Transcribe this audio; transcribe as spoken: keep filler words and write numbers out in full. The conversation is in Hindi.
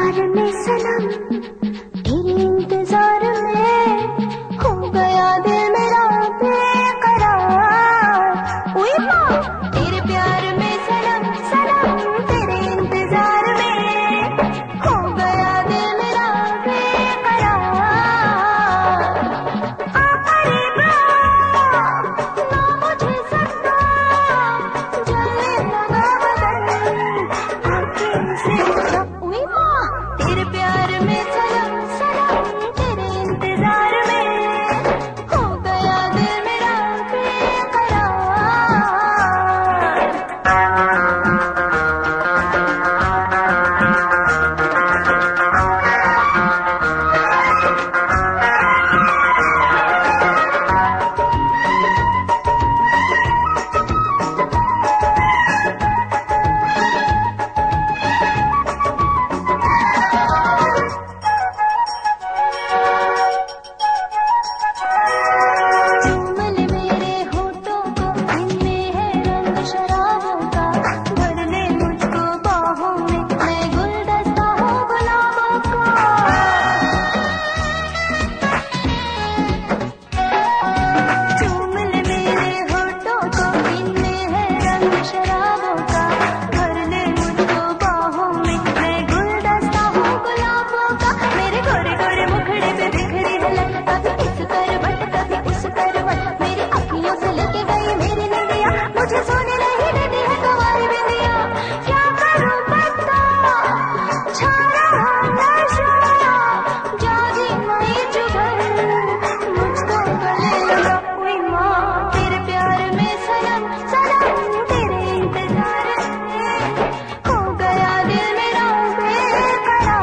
प्यार में सनम तेरे इंतजार में हो गया दिल मेरा बेकरार। ओए माँ तेरे प्यार में सनम सनम तेरे इंतजार में हो गया दिल मेरा बेकरार। आखिरी बार ना मुझे सता जलने लगा बदन आँखें से। ओए माँ तेरे प्यार में सनम सनम तेरे इंतजार में हो गया दिल मेरा बेकरार। चुम्बन मेरे होठों को इनमें है रंग शराबों का भर ले मुझको बाहों में मैं गुलदस्ता हूँ गुलाबों का। चुम्बन मेरे होठों को इनमें है रंग शराबों का भर ले मुझको बाहों में मैं गुलदस्ता हूँ गुलाबों का। मेरे गोरे गोरे मुखड़े पे बिखरी है लट कभी इस करवट कभी उस करवट मेरी अखियों से लेके गई मेरी निंदिया मुझे सोने नहीं देती है तुम्हारी बिंदिया। क्या करूं बता छा रहा नशा जागी नहीं जुगर मुझको गले लगा। ओए माँ तेरे प्यार में सनम सनम तेरे इंतजार में हो गया दिल मेरा बेकरार।